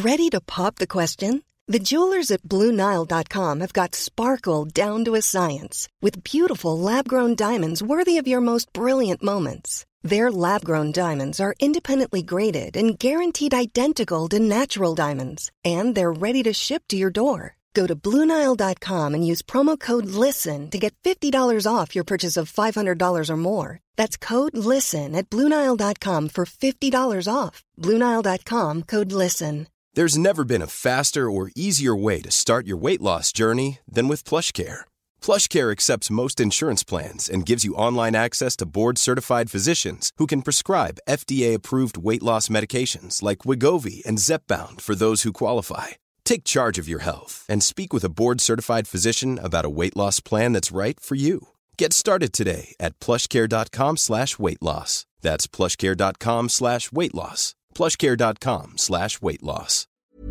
Ready to pop the question? The jewelers at BlueNile.com have got sparkle down to a science with beautiful lab-grown diamonds worthy of your most brilliant moments. Their lab-grown diamonds are independently graded and guaranteed identical to natural diamonds, and they're ready to ship to your door. Go to BlueNile.com and use promo code LISTEN to get $50 off your purchase of $500 or more. That's code LISTEN at BlueNile.com for $50 off. BlueNile.com, code LISTEN. There's never been a faster or easier way to start your weight loss journey than with PlushCare. PlushCare accepts most insurance plans and gives you online access to board-certified physicians who can prescribe FDA-approved weight loss medications like Wegovy and Zepbound for those who qualify. Take charge of your health and speak with a board-certified physician about a weight loss plan that's right for you. Get started today at plushcare.com/weight loss. That's plushcare.com/weight loss. plushcare.com/weight loss.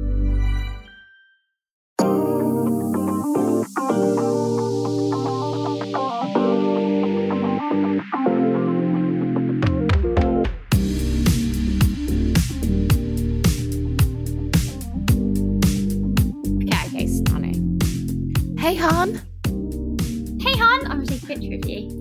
Okay, stunning. Hey, hon. Hey, hon. I'm going to take a picture of you.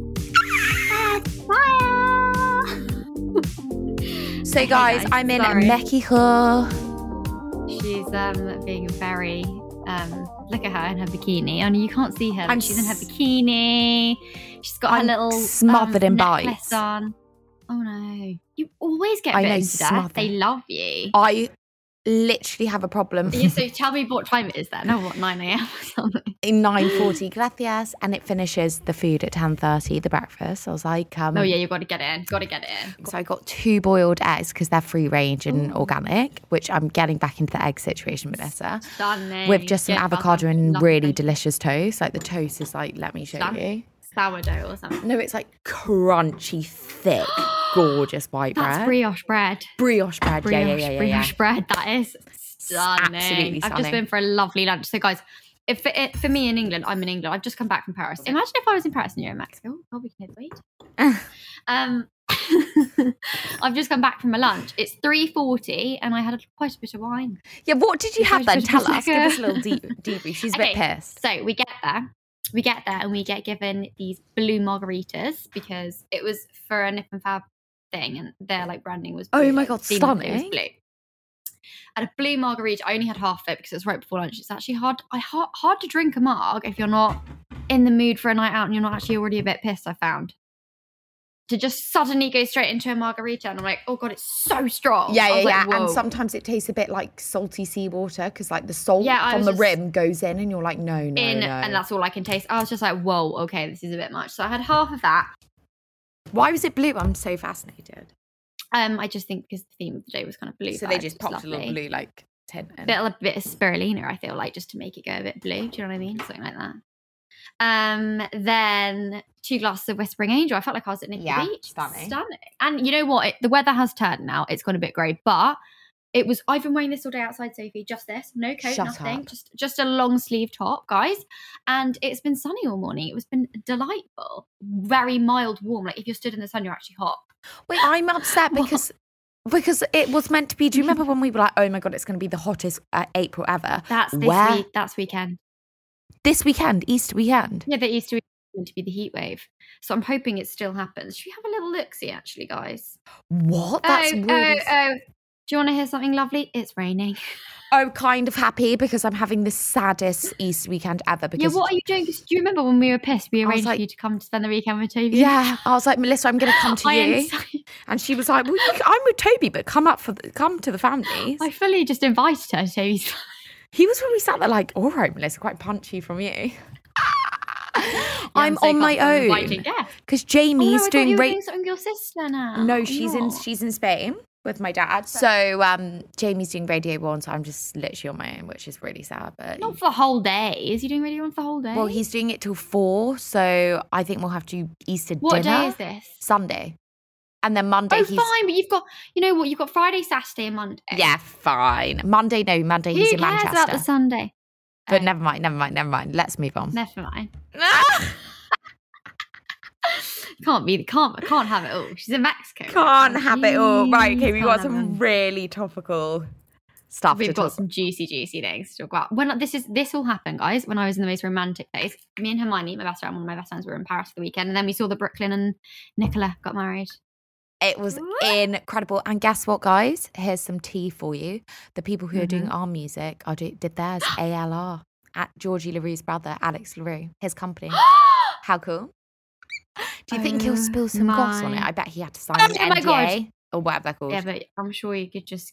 Fire! So, guys, I'm in Mexico. She's being very look at her in her bikini. And you can't see her, but she's in her bikini. She's got her little smothered in necklace bites on. Oh no. You always get bitten to death. They love you. I literally have a problem. Yeah, so tell me what time it is then. Oh, what, 9 a.m. or something? In 9:40, gracias. And it finishes the food at 10:30, the breakfast. I was like, oh yeah, you've got to get it in. So I got 2 boiled eggs because they're free range and organic, which I'm getting back into the egg situation, Melissa. Stunning. With just some avocado and really delicious toast. Like the toast is like, let me show you. Sourdough or something. No, it's like crunchy, thick, gorgeous white bread. That's brioche bread. Brioche bread, yeah. Brioche bread, that is stunning. Absolutely stunning. I've just been for a lovely lunch. So guys, for me in England, I'm in England. I've just come back from Paris. Imagine if I was in Paris and you're in Mexico. Oh, we can wait. I've just come back from a lunch. It's 3:40 and I had quite a bit of wine. Yeah, what did you have then? Tell us. Give us a little debrief. She's a bit pissed. So we get there and we get given these blue margaritas because it was for a Nip and Fab thing and their like branding was blue. Oh my God, stunning. It was blue. And a blue margarita, I only had half of it because it was right before lunch. It's actually hard to drink a marg if you're not in the mood for a night out and you're not actually already a bit pissed, I found. To just suddenly go straight into a margarita and I'm like, oh God, it's so strong. Yeah. And sometimes it tastes a bit like salty seawater because like the salt from the rim goes in and you're like, no. And that's all I can taste. I was just like, whoa, okay, this is a bit much. So I had half of that. Why was it blue? I'm so fascinated. I just think because the theme of the day was kind of blue. So they just popped a little blue like tint in. A bit of spirulina, I feel like, just to make it go a bit blue. Do you know what I mean? Something like that. Then 2 glasses of Whispering Angel. I felt like I was at Nikki Beach. Stunning. And you know what? The weather has turned now. It's gone a bit grey, but I've been wearing this all day outside, Sophie. Just this. No coat, nothing. Just a long sleeve top, guys. And it's been sunny all morning. It's been delightful. Very mild, warm. Like if you're stood in the sun, you're actually hot. Wait, I'm upset because it was meant to be. Do you remember when we were like, oh my God, it's going to be the hottest April ever? That's this week. That's weekend. This weekend, Easter weekend. Yeah, the Easter weekend is going to be the heat wave. So I'm hoping it still happens. Should we have a little look-see, actually, guys? What? That's really... Do you want to hear something lovely? It's raining. I'm kind of happy because I'm having the saddest Easter weekend ever. Because what are you doing? Do you remember when we were pissed? We arranged for you to come to spend the weekend with Toby. Yeah, I was like, Melissa, I'm going to come to you. And she was like, well, I'm with Toby, but come to the families. I fully just invited her to Toby's. He was when we sat there like, all right, Melissa, quite punchy from you. I'm so on my own because Jamie's doing something with your sister now. No, she's in Spain with my dad. So Jamie's doing Radio 1, so I'm just literally on my own, which is really sad. But not for the whole day. Is he doing Radio 1 for the whole day? Well, he's doing it till 4, so I think we'll have to Easter dinner. What day is this? Sunday. And then Monday. Oh, fine, but you've got, you know what? You've got Friday, Saturday, and Monday. Yeah, fine. Monday he's in Manchester. Who cares about the Sunday? But never mind. Let's move on. Never mind. Can't have it all. She's in Mexico. Can't have it all. Right, okay, we've got some really topical stuff. We've got some juicy things to talk about. When this all happened, guys, when I was in the most romantic phase. Me and Hermione, one of my best friends, were in Paris for the weekend, and then we saw that Brooklyn and Nicola got married. It was incredible. And guess what, guys? Here's some tea for you. The people who are doing our music did theirs, ALR, at Georgie LaRue's brother, Alex LaRue, his company. How cool. Do you think he'll spill some goss on it? I bet he had to sign an NDA. My God. Or whatever they're called. Yeah, but I'm sure you could just,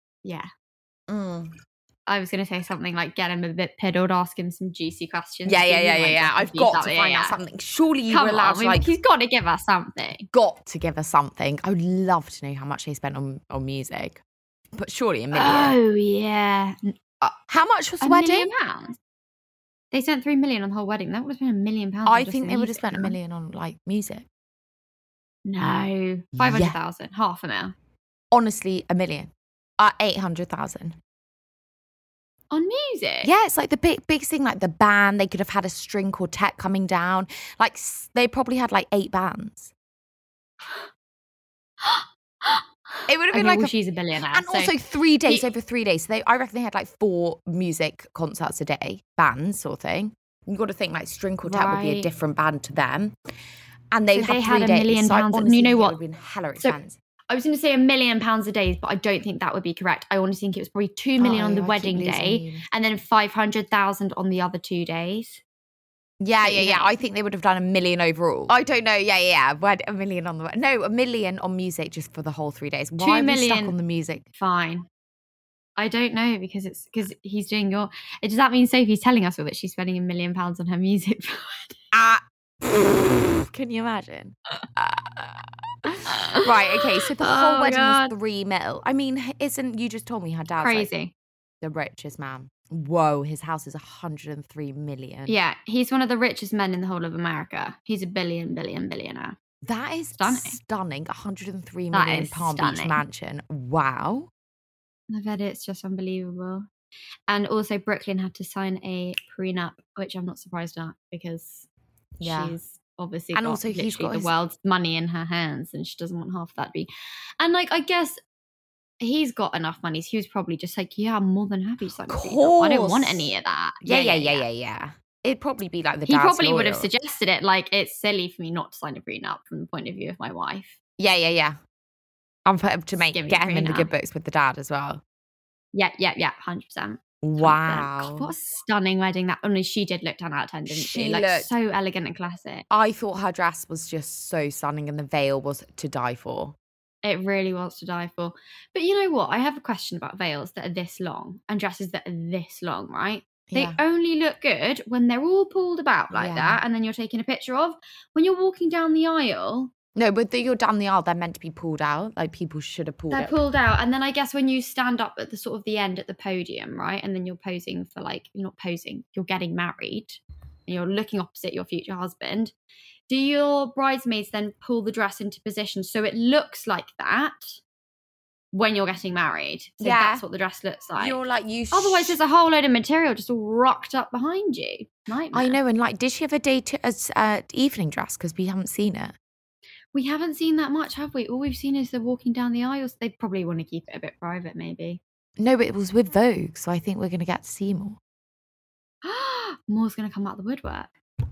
I was going to say something like get him a bit piddled, ask him some juicy questions. Yeah. I've got to find out something. Surely you were allowed to, he's got to give us something. Got to give us something. I would love to know how much they spent on music. But surely $1 million. Oh, yeah. How much was the wedding? £1 million? They spent $3 million on the whole wedding. That would have been £1 million. I think they would have spent $1 million on, like, music. No. 500,000. $500,000. Honestly, $1 million. 800,000. On music? Yeah, it's like the biggest thing, like the band. They could have had a string quartet coming down. Like, they probably had like 8 bands. It would have been like she's a billionaire. And also 3 days, over 3 days. So I reckon they had like 4 music concerts a day, bands sort of thing. You've got to think like string quartet would be a different band to them. And they had £3 million. So honestly, you know what? It would have been hella expensive. I was going to say £1 million a day, but I don't think that would be correct. I honestly think it was probably $2 million on the wedding day and then 500,000 on the other 2 days. Yeah. I think they would have done $1 million overall. I don't know. Yeah. $1 million on $1 million on music just for the whole 3 days. Why are we stuck on the music? Fine. I don't know because he's doing your. Does that mean Sophie's telling us all that she's spending £1 million on her music? Can you imagine? Right, okay, so the whole wedding was $3 million. I mean, you just told me her dad's crazy, like the richest man. Whoa, his house is $103 million. Yeah, he's one of the richest men in the whole of America. He's a billionaire. That is stunning. $103 million Palm Beach mansion. Wow. I bet it's just unbelievable. And also, Brooklyn had to sign a prenup, which I'm not surprised at because she's obviously and also he's got the world's money in her hands and she doesn't want half that to be. And like, I guess he's got enough money. So he was probably just like, yeah, I'm more than happy to sign a prenup. I don't want any of that. Yeah. It'd probably be like the he probably would have suggested it. Like, it's silly for me not to sign a prenup from the point of view of my wife. Yeah. I'm to get him in the good books with the dad as well. Yeah, 100%. Wow. God, what a stunning wedding that only she did look 10 out of 10, didn't she? Like, so elegant and classic. I thought her dress was just so stunning and the veil was to die for. It really was to die for. But you know what? I have a question about veils that are this long and dresses that are this long, right? They only look good when they're all pulled about like that and then you're taking a picture of. When you're walking down the aisle... No, but you're down the aisle, they're meant to be pulled out. Like, people should have pulled it. They're pulled out. And then I guess when you stand up at the sort of the end at the podium, right? And then you're posing for like, you're not posing, you're getting married. And you're looking opposite your future husband. Do your bridesmaids then pull the dress into position so it looks like that when you're getting married? So that's what the dress looks like. You're like, otherwise, there's a whole load of material just all rocked up behind you. Nightmare. I know. And like, did she have a day evening dress? Because we haven't seen it. We haven't seen that much, have we? All we've seen is the walking down the aisles. They probably want to keep it a bit private, maybe. No, but it was with Vogue, so I think we're going to get to see more. More's going to come out the woodwork.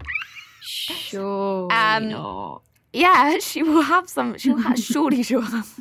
Sure. Not. Yeah, she will have some. Surely she'll have.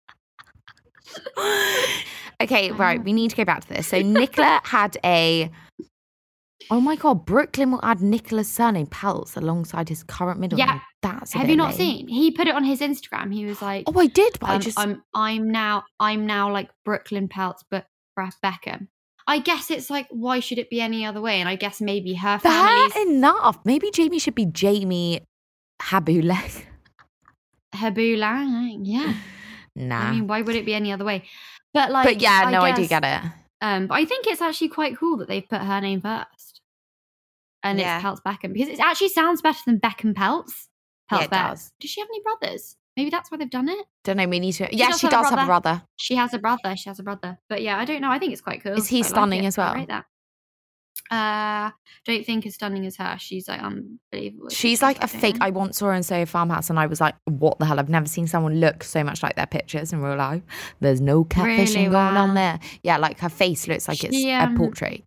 Okay, right. We need to go back to this. So Nicola had oh my God, Brooklyn will add Nicola's surname, Peltz, alongside his current middle name. That's have you not seen? He put it on his Instagram. He was like, "Oh, I did, but I'm now like Brooklyn Peltz, but Beckham." I guess it's like, why should it be any other way? And I guess maybe her family. Fair enough. Maybe Jamie should be Jamie Habulek. Habulek, yeah. Nah. I mean, why would it be any other way? But like, I do get it. But I think it's actually quite cool that they've put her name first. And it's Peltz Beckham. Because it actually sounds better than Beckham Peltz. It does. Does she have any brothers? Maybe that's why they've done it. Don't know. We need to. Yeah, she does have a brother. She has a brother. But yeah, I don't know. I think it's quite cool. Is he stunning as well? I rate that. Don't think as stunning as her. She's like unbelievable. She's like a fake. I once saw her in Soho Farmhouse and I was like, what the hell? I've never seen someone look so much like their pictures in real life. There's no catfishing going on there. Yeah, like her face looks like it's a portrait.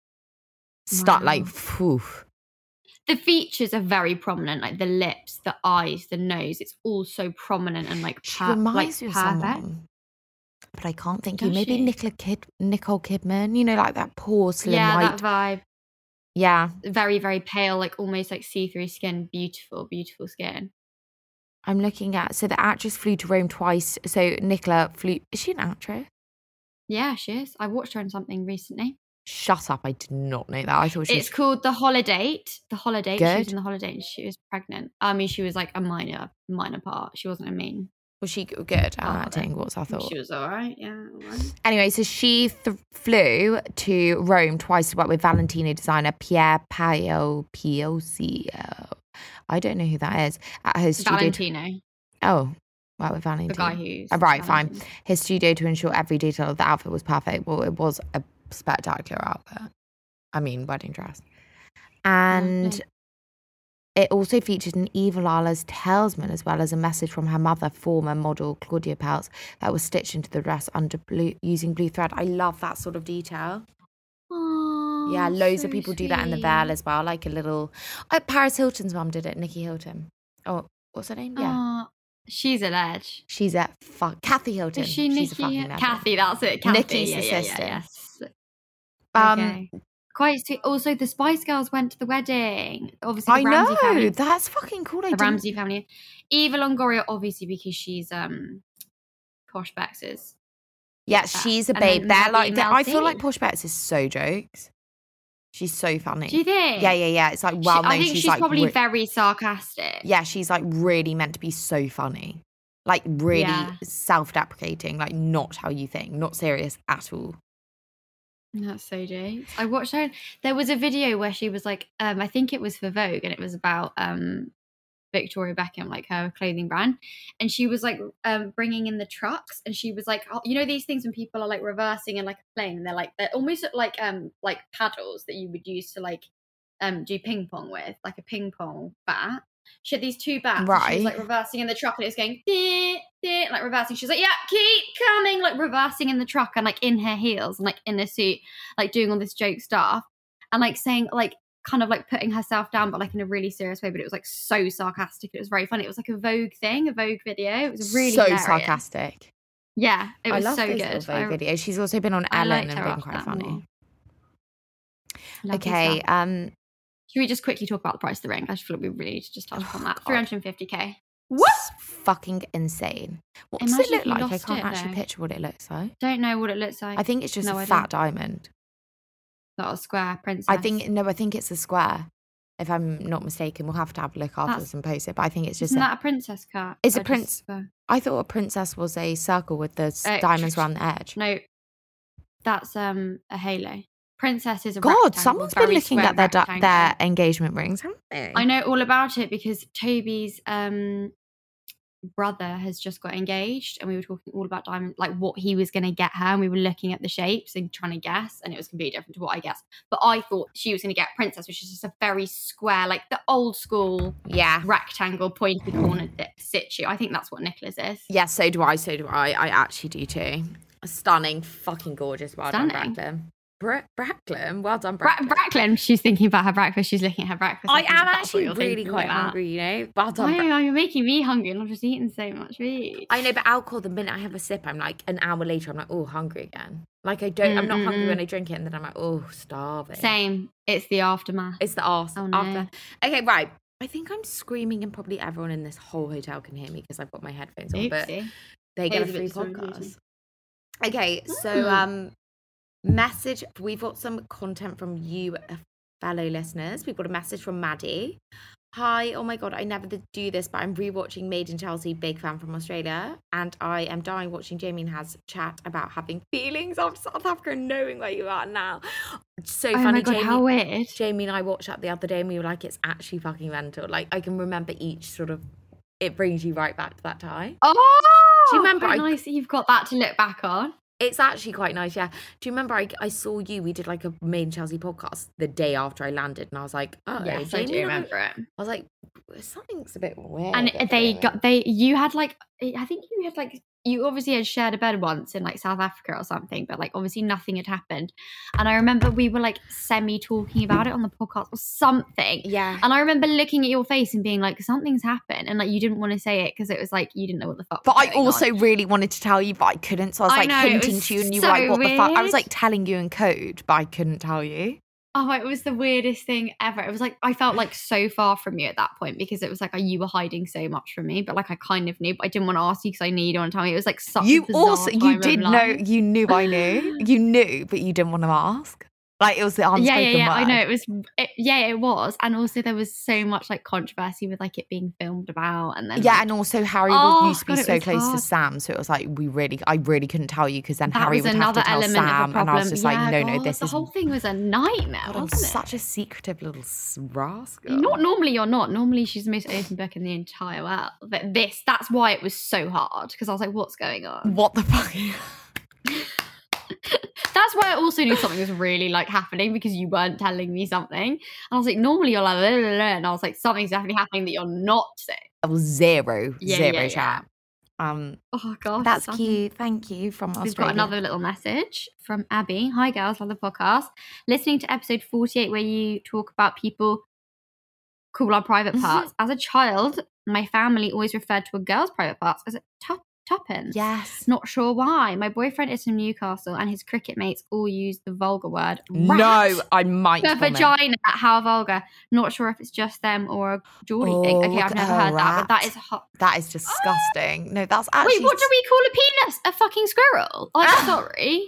Like, phew. The features are very prominent, like the lips, the eyes, the nose. It's all so prominent and like she reminds me of someone. But I can't think who. Maybe Nicole Kidman, you know, like that poor slim white. Yeah, that vibe. Yeah. Very, very pale, like almost like see-through skin. Beautiful, beautiful skin. I'm looking at, so the actress flew to Rome twice. So Nicola flew, is she an actress? Yeah, she is. I watched her in something recently. Shut up, I did not know that. I thought she It's called The Holiday. The Holiday. Good. She was in The Holiday and she was pregnant. I mean, she was like a minor part. She wasn't a main. Was she good at acting? What's I thought? She was all right, yeah. All right. Anyway, so she flew to Rome twice to work with Valentino designer Pier Paolo Piocio. I don't know who that is. At his studio. Valentino. Oh, work with Valentino. The guy who's... right, fine. His studio to ensure every detail of the outfit was perfect. Well, it was a spectacular outfit. I mean, wedding dress. And... it also featured an Eva Lala's talisman as well as a message from her mother, former model Claudia Peltz, that was stitched into the dress using blue thread. I love that sort of detail. Aww, yeah, loads so of people sweet. do that in the veil as well, like a little... Paris Hilton's mum did it, Nikki Hilton. Oh, what's her name? Yeah. She's a ledge. She's a Kathy Hilton. Is she Nikki? She's a fucking legend. Kathy, that's it. Kathy. Nikki's the sister. Yes. Okay. Quite sweet. Also, the Spice Girls went to the wedding. Obviously, the Ramsey family. That's fucking cool. The Ramsey family. Eva Longoria, obviously, because she's Posh Bex's. Yeah, she's a babe. They're like, I feel like Posh Bex is so jokes. She's so funny. Do you think? Yeah. It's like well known. I think she's like, probably very sarcastic. Yeah, she's like really meant to be so funny. Like really self-deprecating, like not how you think, not serious at all. That's so jokes. I watched her. There was a video where she was like, I think it was for Vogue, and it was about Victoria Beckham, like her clothing brand, and she was like bringing in the trucks, and she was like, oh, you know these things when people are like reversing in like a plane, and they're almost like paddles that you would use to like do ping pong with, like a ping pong bat. She had these two bats. Right. She was like reversing in the truck and it was going, like reversing. She was like, yeah, keep coming, like reversing in the truck and like in her heels and like in a suit, like doing all this joke stuff and like saying, like kind of like putting herself down, but like in a really serious way. But it was like so sarcastic. It was very funny. It was like a Vogue thing, a Vogue video. It was really so hilarious. Sarcastic. Yeah, it was so good. Vogue video. She's also been on Ellen and been quite funny. Okay, should we just quickly talk about the price of the ring? I just feel like we really need to just touch upon that. 350k. What? Fucking insane. What does it look like? I can't actually picture what it looks like. Don't know what it looks like. I think it's just a fat diamond. Not a square princess. I think it's a square. If I'm not mistaken, we'll have to have a look afterwards and post it. But I think it's just isn't that a princess cut? It's a prince. I thought a princess was a circle with the diamonds around the edge. No, that's a halo. Princess is a God, someone's been looking at their engagement rings, haven't they? I know all about it because Toby's brother has just got engaged and we were talking all about diamonds, like what he was going to get her, and we were looking at the shapes and trying to guess, and it was completely different to what I guessed. But I thought she was going to get princess, which is just a very square, like the old school rectangle pointy corner situ. I think that's what Nicola's is. Yeah, so do I. I actually do too. Stunning, fucking gorgeous. Well done, Bracklin. Bracklin, well done, Bracklin. Bracklin, she's thinking about her breakfast. She's looking at her breakfast. I am actually really quite hungry, you know. Well done. You're making me hungry, and I've just eaten so much food. I know, but alcohol. The minute I have a sip, I'm like an hour later. I'm like, oh, hungry again. Like I'm not hungry when I drink it, and then I'm like, oh, starving. Same. It's the aftermath. It's the after. Okay, right. I think I'm screaming, and probably everyone in this whole hotel can hear me because I've got my headphones on. But they get a free podcast. Okay, so message. We've got some content from you, fellow listeners. We've got a message from Maddie. Hi, oh my God, I never do this, but I'm rewatching Made in Chelsea, big fan from Australia, and I am dying watching Jamie and Haz chat about having feelings after South Africa and knowing where you are now. It's so funny. My God, Jamie, how weird. Jamie and I watched that the other day and we were like, it's actually fucking mental. Like, I can remember each sort of, it brings you right back to that time. Oh, do you remember? Nice that you've got that to look back on. It's actually quite nice, yeah. Do you remember I saw you, we did like a Made in Chelsea podcast the day after I landed, and I was like, oh, yes, Jamie, I do remember it. I was like, something's a bit weird. And you had like, I think you had like, you obviously had shared a bed once in like South Africa or something, but like obviously nothing had happened. And I remember we were like semi-talking about it on the podcast or something. Yeah. And I remember looking at your face and being like, something's happened. And like you didn't want to say it because it was like you didn't know what the fuck But was I also on. really wanted to tell you, but I couldn't. So I was like hinting to you and you were like, what the fuck? I was like telling you in code, but I couldn't tell you. Oh, it was the weirdest thing ever. It was like, I felt like so far from you at that point because it was like, you were hiding so much from me, but like I kind of knew, but I didn't want to ask you because I knew you didn't want to tell me. It was like such a bizarre time you did of know, life. you knew I knew. You knew, but you didn't want to ask. Like it was the unspoken word. I know it was, and also there was so much like controversy with like it being filmed about, and then and also Harry used to be so close to Sam, so it was like I really couldn't tell you because then Harry would have to tell Sam, and I was just like, no, this the whole thing was a nightmare. I'm such a secretive little rascal. Not normally, you're not. Normally, she's the most open book in the entire world. But that's why it was so hard because I was like, what's going on? What the fuck? That's why I also knew something was really like happening because you weren't telling me something. And I was like, normally you're like, blah, blah, blah. And I was like, something's definitely happening that you're not saying. I was zero chat. Oh gosh, that's cute. Thank you from Australia. We've got another little message from Abby. Hi girls, love the podcast. Listening to episode 48 where you talk about people call our private parts. As a child, my family always referred to a girl's private parts as a tuppence. Yes. Not sure why. My boyfriend is from Newcastle and his cricket mates all use the vulgar word rat. No, I might. For vagina. How vulgar. Not sure if it's just them or a Geordie thing. Okay, I've never heard that, but that is hot. That is disgusting. No, that's actually... Wait, what do we call a penis? A fucking squirrel? I'm sorry.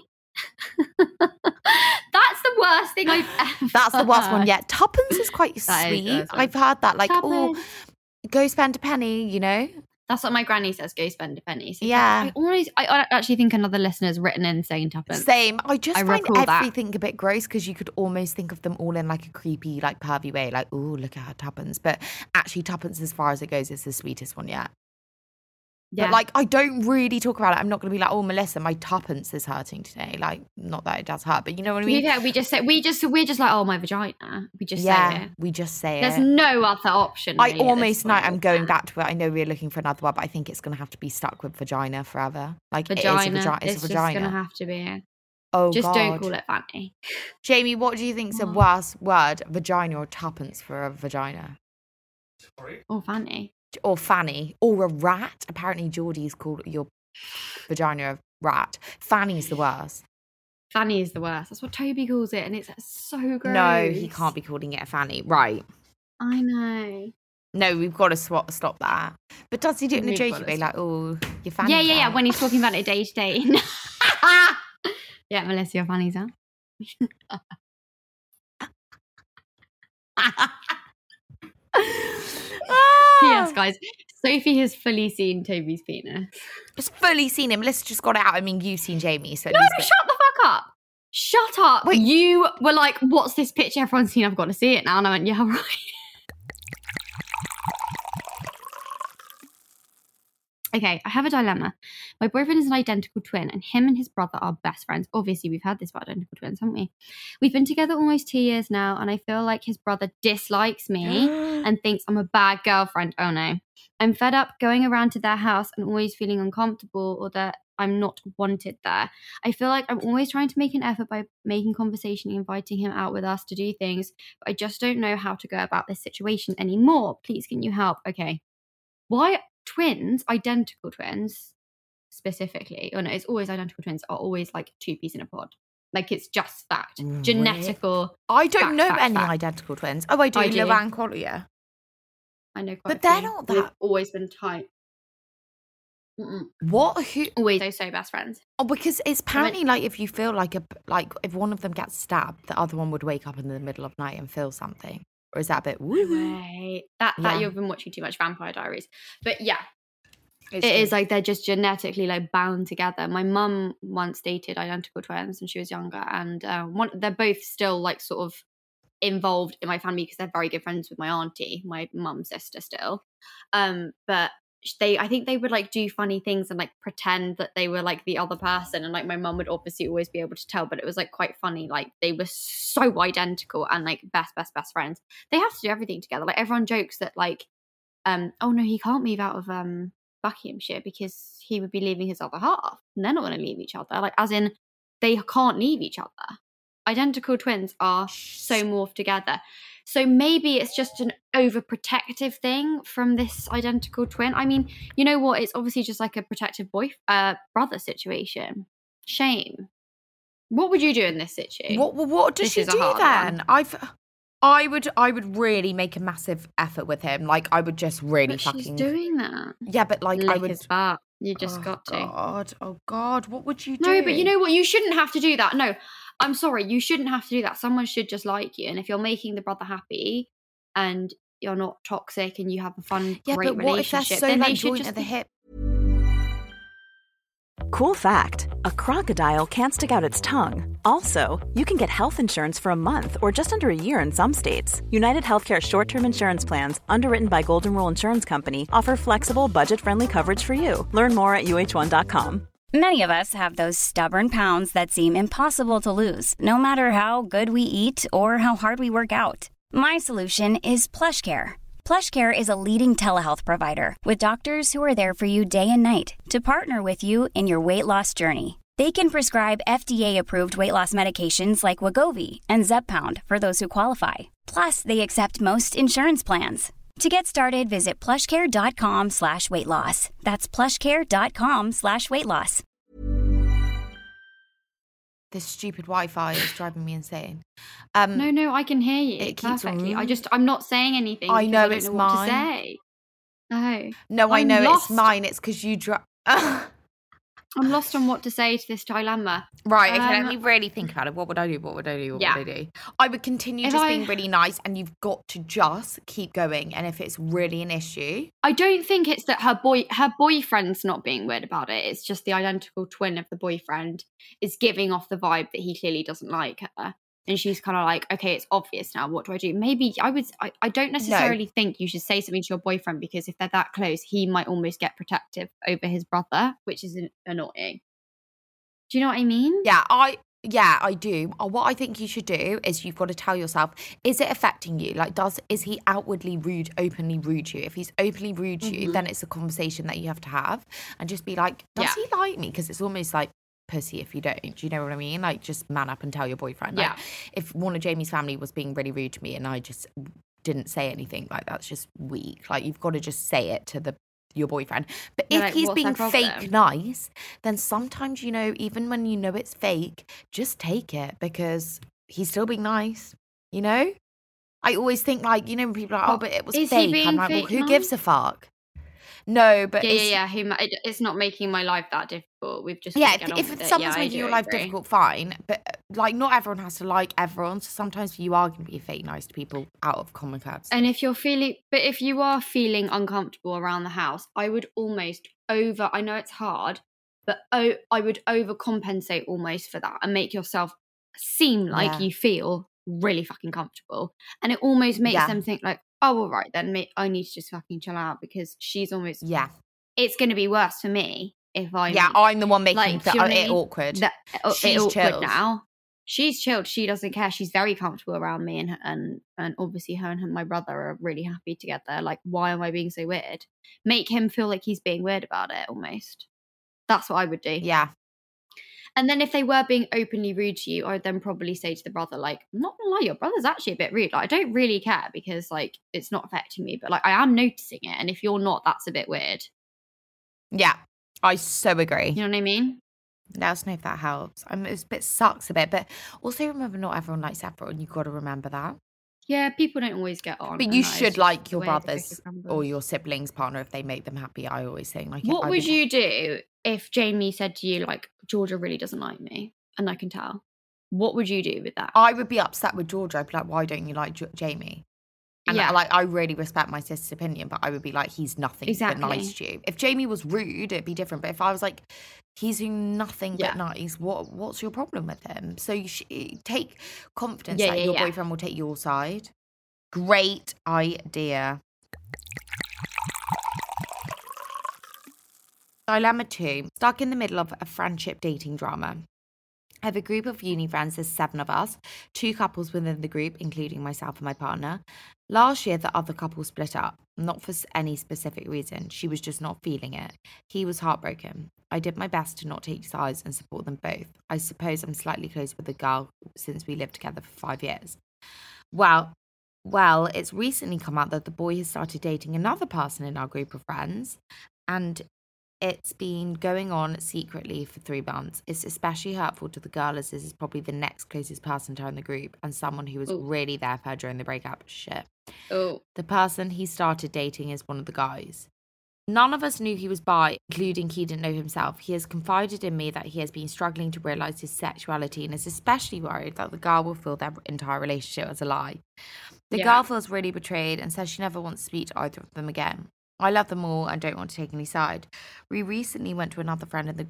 That's the worst thing I've ever That's the worst one yet. Tuppence is quite sweet. I've heard that. Like, go spend a penny, you know? That's what my granny says, go spend a penny. So yeah. I actually think another listener's written in saying tuppence. Same. I find everything a bit gross because you could almost think of them all in like a creepy, like pervy way. Like, oh, look at her tuppence. But actually tuppence, as far as it goes, is the sweetest one yet. Yeah. But like, I don't really talk about it. I'm not going to be like, oh, Melissa, my tuppence is hurting today. Like, not that it does hurt, but you know what I mean? Yeah, we're just like, oh, my vagina. We just say it. We just say There's no other option. Really, I almost know I'm going back to it. I know we're looking for another one, but I think it's going to have to be stuck with vagina forever. Like, vagina. It's a vagina. Just going to have to be. Oh, just God. Don't call it fanny. Jamie, what do you think's a worse word, vagina or tuppence for a vagina? Sorry? Or fanny. Or fanny, or a rat. Apparently Geordie's called your vagina a rat. Fanny's the worst. Fanny is the worst. That's what Toby calls it, and it's so gross. No, he can't be calling it a fanny. Right. I know. No, we've got to stop that. But does he do it in a jokey way? Like, oh, your fanny. Yeah. When he's talking about it day to day. Yeah, Melissa, your fanny's out. Yes, guys. Sophie has fully seen Toby's penis. Just fully seen him. Melissa just got it out. I mean, you've seen Jamie. So no, shut the fuck up. Shut up. Wait. You were like, what's this picture everyone's seen? I've got to see it now. And I went, yeah, right. Okay, I have a dilemma. My boyfriend is an identical twin and him and his brother are best friends. Obviously, we've had this about identical twins, haven't we? We've been together almost 2 years now and I feel like his brother dislikes me and thinks I'm a bad girlfriend. Oh no. I'm fed up going around to their house and always feeling uncomfortable or that I'm not wanted there. I feel like I'm always trying to make an effort by making conversation and inviting him out with us to do things, but I just don't know how to go about this situation anymore. Please, can you help? Okay. Why twins, identical twins specifically, no, it's always identical twins are always like two peas in a pod. Like it's just fact. Genetical. I don't know any identical twins. Oh, I do. Luann and Collier. I know quite but they're not that. They've always been tight. What? Who? Always so best friends. Oh, because it's apparently like if you feel like if one of them gets stabbed, the other one would wake up in the middle of night and feel something. Or is that a bit woo-woo? Wait, that you've been watching too much Vampire Diaries. But yeah, it is like they're just genetically like bound together. My mum once dated identical twins when she was younger, and they're both still like sort of involved in my family because they're very good friends with my auntie, my mum's sister still. But I think they would like do funny things and like pretend that they were like the other person, and like my mum would obviously always be able to tell, but it was like quite funny. Like they were so identical and like best friends. They have to do everything together. Like everyone jokes that like oh no, he can't move out of Buckinghamshire because he would be leaving his other half, and they're not going to leave each other, like as in they can't leave each other. Identical twins are so morphed together. So maybe it's just an overprotective thing from this identical twin. I mean, you know what? It's obviously just like a protective brother situation. Shame. What would you do in this situation? What does she do then? I would really make a massive effort with him. Like I would just really fucking. She's doing that. Yeah, but like Lick I would. His butt. You just got to. Oh God, what would you do? No, but you know what? You shouldn't have to do that. No. I'm sorry, you shouldn't have to do that. Someone should just like you. And if you're making the brother happy and you're not toxic and you have a fun, great relationship, then they should just at the hip. Cool fact, a crocodile can't stick out its tongue. Also, you can get health insurance for a month or just under a year in some states. United Healthcare short-term insurance plans, underwritten by Golden Rule Insurance Company, offer flexible, budget-friendly coverage for you. Learn more at uh1.com. Many of us have those stubborn pounds that seem impossible to lose, no matter how good we eat or how hard we work out. My solution is PlushCare. PlushCare is a leading telehealth provider with doctors who are there for you day and night to partner with you in your weight loss journey. They can prescribe FDA-approved weight loss medications like Wegovy and Zepbound for those who qualify. Plus, they accept most insurance plans. To get started, visit plushcare.com/weightloss. That's plushcare.com/weightloss. This stupid Wi-Fi is driving me insane. No, I can hear you perfectly. I'm not saying anything. I know it's mine. What to say. No, I know it's mine. It's because you I'm lost on what to say to this dilemma. Right, okay, let me really think about it. What would I do? What would I do? I would continue being really nice, and you've got to just keep going. And if it's really an issue... I don't think it's that her boyfriend's not being weird about it. It's just the identical twin of the boyfriend is giving off the vibe that he clearly doesn't like her. And she's kind of like, okay, it's obvious now. What do I do? Maybe I don't necessarily think you should say something to your boyfriend, because if they're that close, he might almost get protective over his brother, which is annoying. Do you know what I mean? Yeah, I do. What I think you should do is you've got to tell yourself, is it affecting you? Like, is he outwardly rude, openly rude to you? If he's openly rude to you, then it's a conversation that you have to have and just be like, does he like me? Because it's almost like pussy if you don't. Do you know what I mean? Like, just man up and tell your boyfriend. Like, if one of Jamie's family was being really rude to me and I just didn't say anything, like, that's just weak. Like, you've got to just say it to your boyfriend. But if he's being fake nice, then sometimes, you know, even when you know it's fake, just take it, because he's still being nice, you know? I always think, like, you know, when people are like, oh, but it was fake. I'm like, well, who gives a fuck? No, but it's not making my life that difficult. We've just if someone's making your life difficult, fine. But like, not everyone has to like everyone. So sometimes you are going to be fake nice to people out of common courtesy. And if you are feeling uncomfortable around the house, I would almost I know it's hard, but I would overcompensate almost for that and make yourself seem like you feel really fucking comfortable, and it almost makes them think like, oh, all right, then I need to just fucking chill out, because she's almost... Yeah. It's going to be worse for me if I'm... Yeah, I'm the one making it awkward. She's awkward chilled now. She's chilled. She doesn't care. She's very comfortable around me, and obviously her and my brother are really happy together. Like, why am I being so weird? Make him feel like he's being weird about it, almost. That's what I would do. Yeah. And then if they were being openly rude to you, I would then probably say to the brother, like, I'm not gonna lie, your brother's actually a bit rude. Like, I don't really care, because like, it's not affecting me, but like, I am noticing it. And if you're not, that's a bit weird. Yeah, I so agree. You know what I mean? Let us know if that helps. It sucks a bit, but also remember, not everyone likes everyone. You've got to remember that. Yeah, people don't always get on. But you should like your brothers or your siblings' partner if they make them happy. I always think, like, what would you do if Jamie said to you, like, Georgia really doesn't like me, and I can tell? What would you do with that? I would be upset with Georgia. I'd be like, why don't you like Jamie? And I really respect my sister's opinion, but I would be like, he's nothing but nice to you. If Jamie was rude, it'd be different. But if I was like, he's nothing but nice, what's your problem with him? So you should take confidence that your boyfriend will take your side. Great idea. Dilemma 2. Stuck in the middle of a friendship dating drama. I have a group of uni friends, there's 7 of us, 2 couples within the group, including myself and my partner. Last year, the other couple split up, not for any specific reason. She was just not feeling it. He was heartbroken. I did my best to not take sides and support them both. I suppose I'm slightly close with the girl since we lived together for 5 years. Well, it's recently come out that the boy has started dating another person in our group of friends, and it's been going on secretly for 3 months. It's especially hurtful to the girl as this is probably the next closest person to her in the group and someone who was really there for her during the breakup. Shit. The person he started dating is one of the guys. None of us knew he was bi, including he didn't know himself. He has confided in me that he has been struggling to realise his sexuality and is especially worried that the girl will feel their entire relationship as a lie. The girl feels really betrayed and says she never wants to speak to either of them again. I love them all and don't want to take any side. We recently went to another friend in the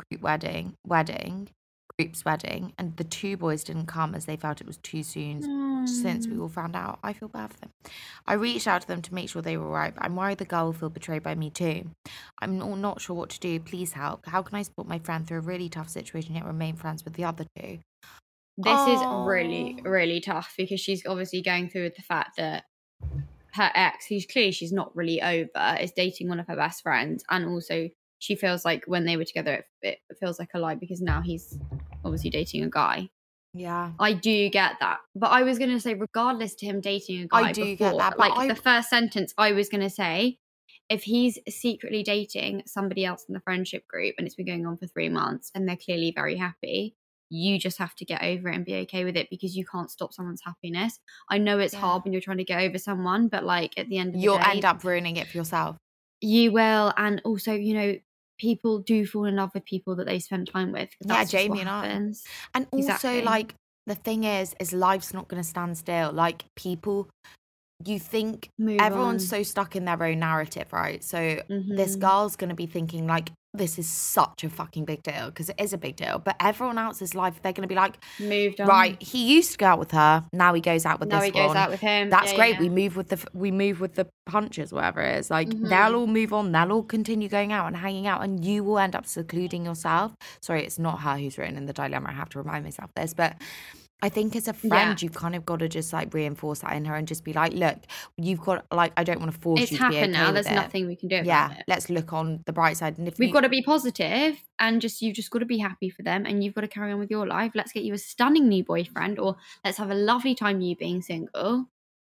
group's wedding, and the 2 boys didn't come as they felt it was too soon since we all found out. I feel bad for them. I reached out to them to make sure they were all right, but I'm worried the girl will feel betrayed by me too. I'm not sure what to do. Please help. How can I support my friend through a really tough situation yet remain friends with the other 2? This is really, really tough because she's obviously going through with the fact that her ex, who's clearly she's not really over, is dating one of her best friends, and also she feels like when they were together it feels like a lie because now he's obviously dating a guy. Yeah, I do get that, but I was gonna say regardless to him dating a guy, I do get that, but like the first sentence I was gonna say, if he's secretly dating somebody else in the friendship group and it's been going on for 3 months and they're clearly very happy, you just have to get over it and be okay with it because you can't stop someone's happiness. I know it's hard when you're trying to get over someone, but like at the end of the day, you'll end up ruining it for yourself. You will. And also, you know, people do fall in love with people that they spend time with. Yeah, Jamie and I. And also, like, the thing is life's not going to stand still. Like, people, you think everyone's so stuck in their own narrative, right? So this girl's going to be thinking, like, this is such a fucking big deal because it is a big deal. But everyone else's life, they're going to be like, moved on. Right, he used to go out with her. Now he goes out with this one. Now he goes out with him. That's great. Yeah. We move with the punches, whatever it is. Like they'll all move on. They'll all continue going out and hanging out, and you will end up secluding yourself. Sorry, it's not her who's written in the dilemma. I have to remind myself this, but I think as a friend, you've kind of got to just like reinforce that in her and just be like, look, you've got like, I don't want to force you to be okay with it. It's happened now. There's nothing we can do about it. Let's look on the bright side. And if we've got to be positive and you've just got to be happy for them and you've got to carry on with your life. Let's get you a stunning new boyfriend or let's have a lovely time you being single.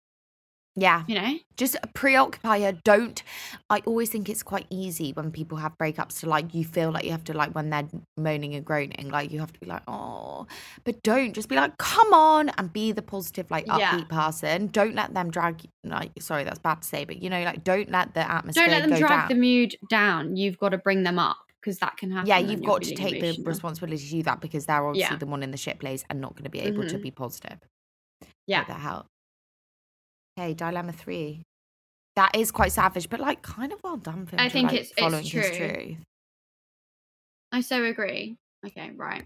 Yeah. You know? Just preoccupy her. I always think it's quite easy when people have breakups to like, you feel like you have to like, when they're moaning and groaning, like you have to be like, oh, but don't just be like, come on and be the positive, like upbeat person. Don't let them drag, like, sorry, that's bad to say, but you know, like don't let the atmosphere go down. Don't let them drag the mood down. You've got to bring them up because that can happen. Yeah, you've got to take the responsibility to do that because they're obviously the one in the shit place and not going to be able to be positive. Yeah. Like that help. Okay, dilemma 3. That is quite savage, but like kind of well done for him. I think like, it's following true. His truth. I so agree. Okay, right.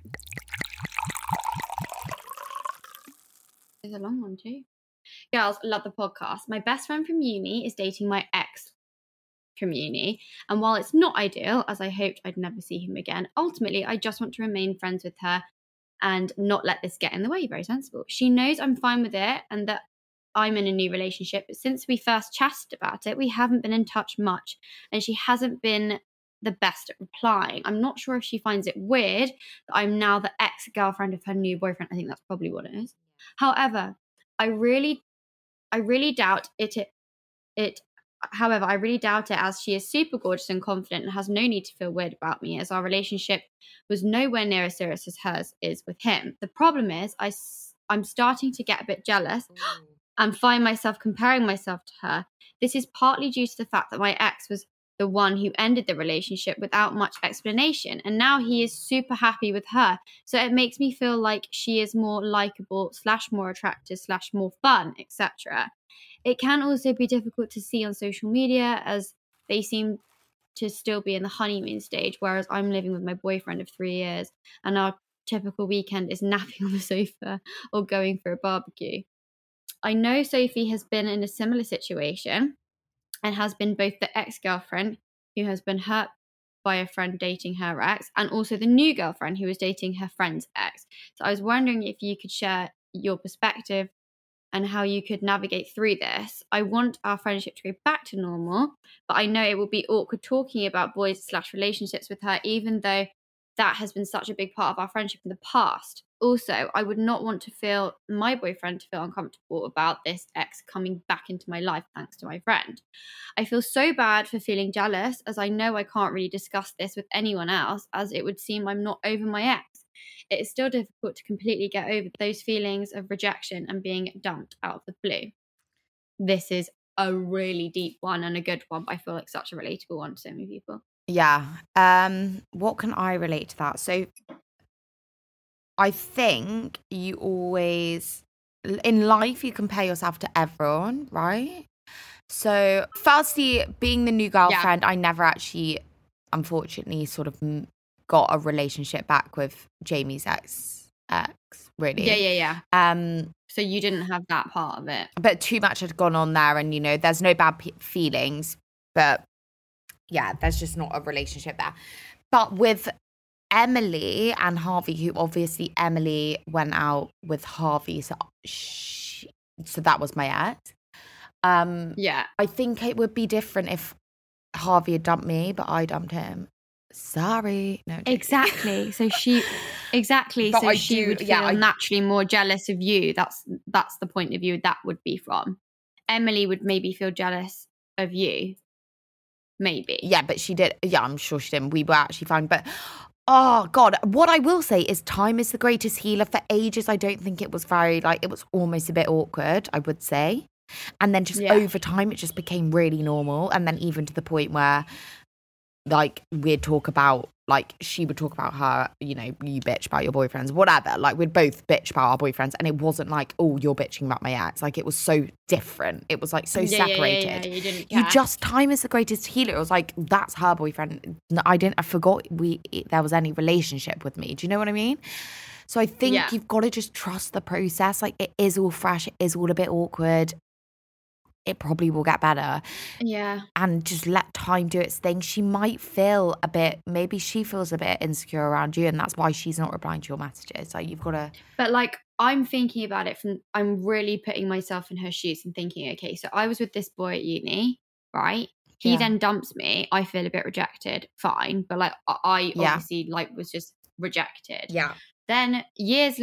It's a long one too. Girls, love the podcast. My best friend from uni is dating my ex from uni, and while it's not ideal, as I hoped I'd never see him again, ultimately I just want to remain friends with her and not let this get in the way. Very sensible. She knows I'm fine with it and that I'm in a new relationship, but since we first chatted about it, we haven't been in touch much, and she hasn't been the best at replying. I'm not sure if she finds it weird that I'm now the ex-girlfriend of her new boyfriend. I think that's probably what it is. However, I really doubt it. However, I really doubt it as she is super gorgeous and confident and has no need to feel weird about me as our relationship was nowhere near as serious as hers is with him. The problem is I'm starting to get a bit jealous and find myself comparing myself to her. This is partly due to the fact that my ex was the one who ended the relationship without much explanation, and now he is super happy with her. So it makes me feel like she is more likable / more attractive / more fun, etc. It can also be difficult to see on social media as they seem to still be in the honeymoon stage, whereas I'm living with my boyfriend of 3 years and our typical weekend is napping on the sofa or going for a barbecue. I know Sophie has been in a similar situation and has been both the ex-girlfriend who has been hurt by a friend dating her ex, and also the new girlfriend who was dating her friend's ex. So I was wondering if you could share your perspective and how you could navigate through this. I want our friendship to go back to normal, but I know it will be awkward talking about boys/relationships with her, even though that has been such a big part of our friendship in the past. Also, I would not want to feel my boyfriend to feel uncomfortable about this ex coming back into my life thanks to my friend. I feel so bad for feeling jealous, as I know I can't really discuss this with anyone else, as it would seem I'm not over my ex. It is still difficult to completely get over those feelings of rejection and being dumped out of the blue. This is a really deep one and a good one, but I feel like such a relatable one to so many people. Yeah. What can I relate to that? So I think you always, in life, you compare yourself to everyone, right? So firstly, being the new girlfriend, I never actually, unfortunately, sort of got a relationship back with Jamie's ex, really. Yeah. So you didn't have that part of it. But too much had gone on there, and, you know, there's no bad feelings, but yeah, there's just not a relationship there. But with Emily and Harvey, who obviously Emily went out with Harvey, so that was my ex. I think it would be different if Harvey had dumped me, but I dumped him. Sorry. No. Exactly. So she would feel naturally more jealous of you. That's the point of view that would be from. Emily would maybe feel jealous of you. Maybe. Yeah, but she did. Yeah, I'm sure she didn't. We were actually fine. But, oh, God, what I will say is time is the greatest healer. For ages, I don't think it was it was almost a bit awkward, I would say. And then just over time, it just became really normal. And then even to the point where, like, we'd talk about, like, she would talk about her, you know, you bitch about your boyfriends, whatever. Like, we'd both bitch about our boyfriends. And it wasn't like, oh, you're bitching about my ex. Like, it was so different. It was, like, so separated. Time is the greatest healer. It was like, that's her boyfriend. I forgot there was any relationship with me. Do you know what I mean? So I think you've got to just trust the process. Like, it is all fresh. It is all a bit awkward. It probably will get better. Yeah. And just let time do its thing. She might feel maybe she feels a bit insecure around you, and that's why she's not replying to your messages. Like, you've got to. But, like, I'm thinking about it I'm really putting myself in her shoes and thinking, okay, so I was with this boy at uni, right? He then dumps me. I feel a bit rejected. Fine. But, like, I obviously, like, was just rejected. Yeah. Then 3 years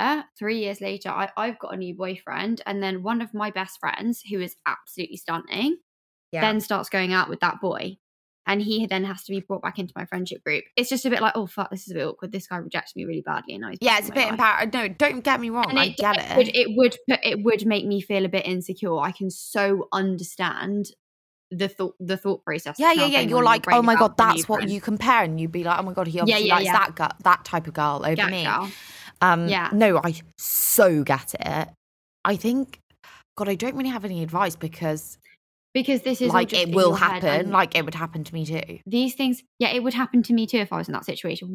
later, I've got a new boyfriend. And then one of my best friends, who is absolutely stunning, then starts going out with that boy. And he then has to be brought back into my friendship group. It's just a bit like, oh, fuck, this is a bit awkward. This guy rejects me really badly. And it's a bit embarrassing. No, don't get me wrong. And I get it. It would make me feel a bit insecure. I can so understand the thought process. Yeah. You're like, oh my God, that's what you compare. And you'd be like, oh my God, he obviously likes that type of girl over me. No, I so get it. I think, God, I don't really have any advice because this is like, it will happen. Like, it would happen to me too. These things, it would happen to me too if I was in that situation.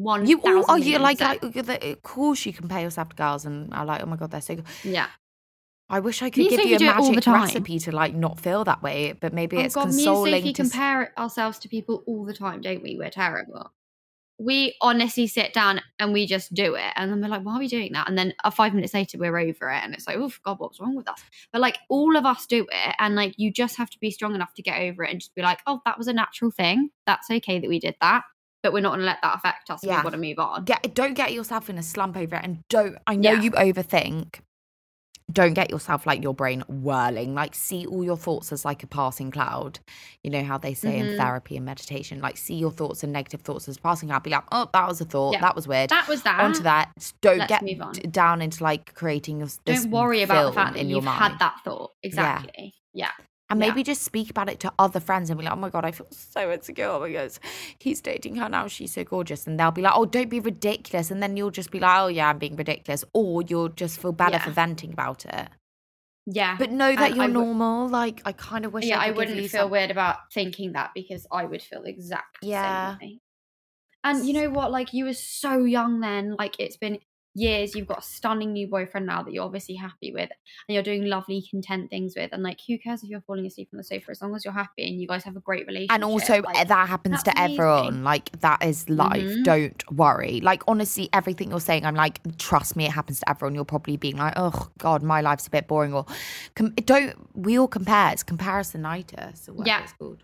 Of course you compare yourself to girls and are like, oh my God, they're so good. Yeah. I wish I could give you a magic recipe to, like, not feel that way, but maybe it's consoling. Me and Sophie compare ourselves to people all the time, don't we? We're terrible. We honestly sit down and we just do it, and then we're like, why are we doing that? And then 5 minutes later, we're over it, and it's like, oh God, what's wrong with us? But, like, all of us do it, and, like, you just have to be strong enough to get over it and just be like, oh, that was a natural thing. That's okay that we did that. But we're not going to let that affect us. We've got to move on. Don't get yourself in a slump over it, and I know you overthink. Don't get yourself, like, your brain whirling. Like, see all your thoughts as, like, a passing cloud. You know how they say in therapy and meditation, like, see your thoughts and negative thoughts as passing cloud. Be like, oh, that was a thought. That was weird. That was that. Onto that. Don't get down into, like, creating this Don't worry about the fact that you've had that thought. Exactly. Yeah. And maybe just speak about it to other friends and be like, oh my God, I feel so insecure because he's dating her now. She's so gorgeous. And they'll be like, oh, don't be ridiculous. And then you'll just be like, oh yeah, I'm being ridiculous. Or you'll just feel better for venting about it. Yeah. But know that you're normal. Like, I kind of wish I wouldn't feel weird about thinking that, because I would feel exactly the same way. And you know what? Like, you were so young then. Like, it's been years, you've got a stunning new boyfriend now that you're obviously happy with, and you're doing lovely, content things with, and like, who cares if you're falling asleep on the sofa as long as you're happy and you guys have a great relationship. And also, like, that happens to everyone. Like, that is life. Don't worry. Like, honestly, everything you're saying, I'm like, trust me, it happens to everyone. You're probably being like, oh God, my life's a bit boring, or we all compare. It's comparisonitis, or whatever it's called.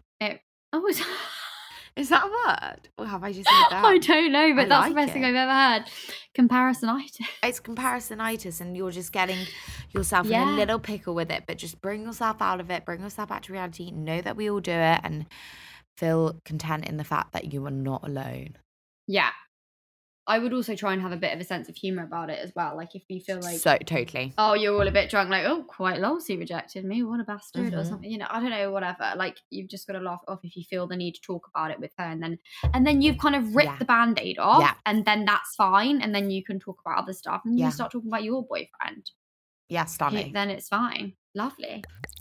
Is that a word? Or have I just made that? I don't know, but that's the best thing I've ever heard. Comparisonitis. It's comparisonitis, and you're just getting yourself in a little pickle with it, but just bring yourself out of it, bring yourself back to reality, know that we all do it, and feel content in the fact that you are not alone. Yeah. I would also try and have a bit of a sense of humour about it as well. Like, if you feel like... So, totally. Oh, you're all a bit drunk, like, oh, quite lols, he rejected me, what a bastard, or something. You know, I don't know, whatever. Like, you've just got to laugh it off if you feel the need to talk about it with her. And then you've kind of ripped the Band-Aid off, and then that's fine. And then you can talk about other stuff. And you start talking about your boyfriend. Yeah, stunning. Then it's fine. Lovely.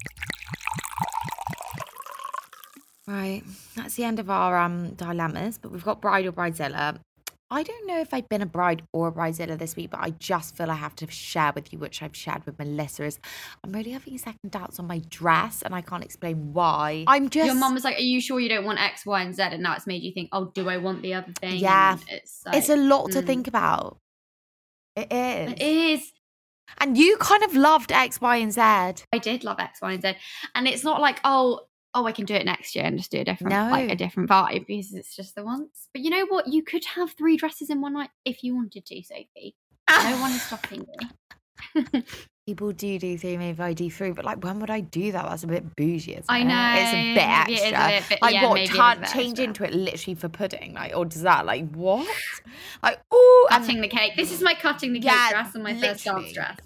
Right. That's the end of our dilemmas. But we've got Bride or Bridezilla. I don't know if I've been a bride or a bridezilla this week, but I just feel I have to share with you, which I've shared with Melissa, is I'm really having second doubts on my dress, and I can't explain why. Your mum was like, are you sure you don't want X, Y, and Z? And now it's made you think, oh, do I want the other thing? Yeah. And it's a lot to think about. It is. It is. And you kind of loved X, Y, and Z. I did love X, Y, and Z. And it's not like, oh, I can do it next year and just do a different vibe, because it's just the once. But you know what? You could have 3 dresses in one night if you wanted to, Sophie. No one is stopping you. People do 3, maybe I do 3, but like, when would I do that? That's a bit bougie, isn't it? I know. It's a bit extra. Can't change into it literally for pudding? Like, or does that, like, what? Like, ooh. Cutting the cake. This is my cutting the cake dress and my first dance dress.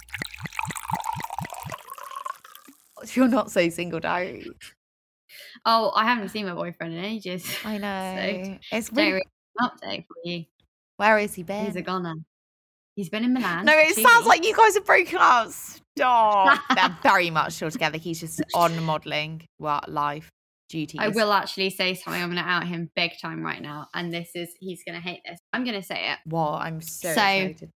You're not so single, diary. Oh, I haven't seen my boyfriend in ages. I know. So it's really an update for you. Where has he been? He's a goner. He's been in Milan. No, it sounds like you guys are broken up. Stop. They're very much still together. He's just on modelling life duties. I will actually say something. I'm going to out him big time right now. And he's going to hate this. I'm going to say it. What? I'm so excited.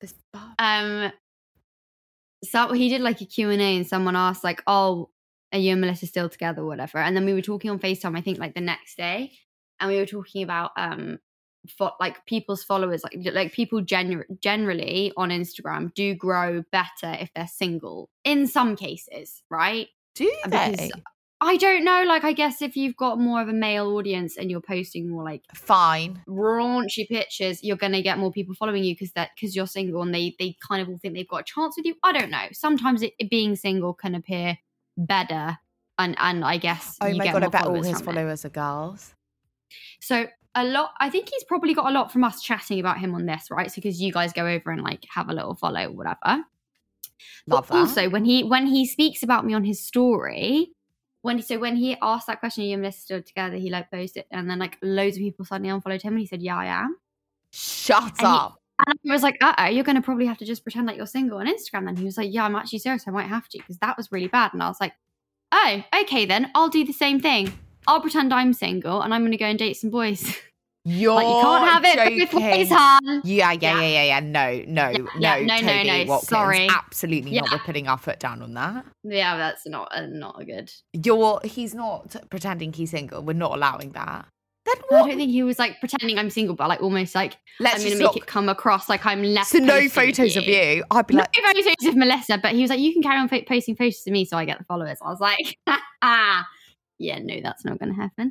So he did like a Q&A, and someone asked like, oh, are you and Melissa still together or whatever? And then we were talking on FaceTime, I think like the next day, and we were talking about like people's followers, like people generally on Instagram do grow better if they're single in some cases, right? Do they? Because I don't know, like, I guess if you've got more of a male audience and you're posting more like raunchy pictures, you're gonna get more people following you because you're single, and they kind of all think they've got a chance with you. I don't know. Sometimes being single can appear better, and I guess I bet all his from followers are girls. So I think he's probably got a lot from us chatting about him on this, right? So because you guys go over and like have a little follow or whatever. Love that. Also, when he speaks about me on his story, when he asked that question, you and Melissa still together, he like posted, and then like loads of people suddenly unfollowed him, and he said, yeah, I am. Shut up. And I was like, you're going to probably have to just pretend like you're single on Instagram then. He was like, yeah, I'm actually serious. I might have to, because that was really bad. And I was like, oh, okay then. I'll do the same thing. I'll pretend I'm single, and I'm going to go and date some boys. You're like, you can't have it both ways, hon. Yeah. No. Toby Watkins, sorry. Absolutely not. We're putting our foot down on that. Yeah, that's not a good. He's not pretending he's single. We're not allowing that. Then what? I don't think he was like pretending I'm single, but like almost like I'm going to make it come across like I'm less. So no photos of you. I'd be like, no photos of Melissa, but he was like, you can carry on posting photos of me, so I get the followers. I was like, yeah, no, that's not going to happen.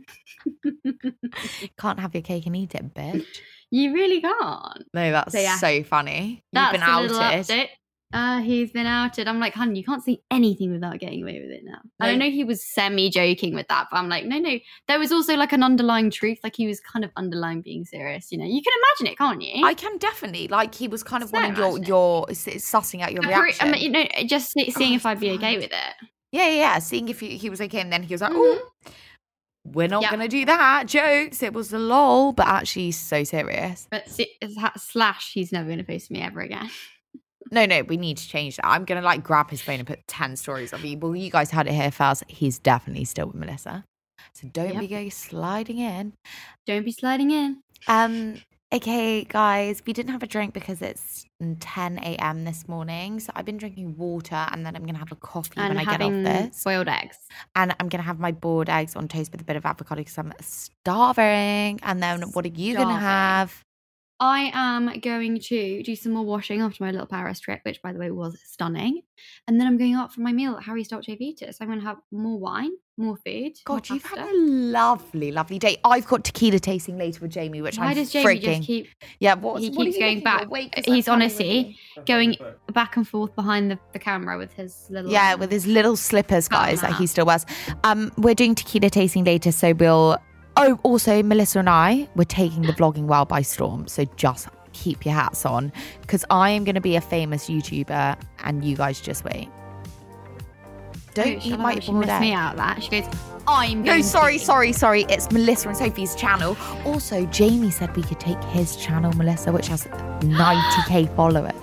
Can't have your cake and eat it, bitch. You really can't. No, that's so funny. That's You've been outed. He's been outed. I'm like, hun, you can't say anything without getting away with it now. No. And I know he was semi-joking with that, but I'm like, no. There was also like an underlying truth. Like he was kind of underlying being serious, you know. You can imagine it, can't you? I can definitely. Like he was kind of wanting your sussing out your reaction. I mean, you know, just seeing if I'd be okay with it. Yeah. Seeing if he was okay, and then he was like, oh, we're not going to do that. Jokes. It was a lol, but actually so serious. But / he's never going to post me ever again. No, we need to change that. I'm going to like grab his phone and put 10 stories of you. Well, you guys had it here first. He's definitely still with Melissa. So don't be sliding in. Don't be sliding in. Okay, guys, we didn't have a drink because it's 10 a.m. this morning. So I've been drinking water and then I'm going to have a coffee when I get off this. Boiled eggs. And I'm going to have my boiled eggs on toast with a bit of avocado because I'm starving. And then what are you going to have? I am going to do some more washing after my little Paris trip, which, by the way, was stunning. And then I'm going out for my meal at Harry's Dolce Vita. So I'm going to have more wine, more food. God, you've had a lovely, lovely day. I've got tequila tasting later with Jamie, which Why does Jamie just keep... Yeah, he keeps going back. He's honestly going back and forth behind the camera with his little... Yeah, with his little slippers, guys, that he still wears. We're doing tequila tasting later, so we'll... Oh, also, Melissa and I, we're taking the vlogging world by storm. So just keep your hats on because I am going to be a famous YouTuber and you guys just wait. Don't eat my boiled egg. Me out that. She goes, I'm going sorry. It's Melissa and Sophie's channel. Also, Jamie said we could take his channel, Melissa, which has 90k followers.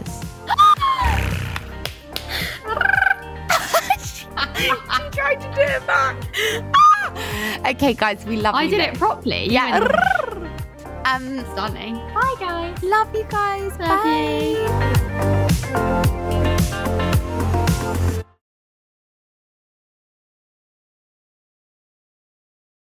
She tried to do it back. Okay, guys, we love you. I did it properly. Yeah. Stunning. Bye, guys. Love you guys. Love Bye. you.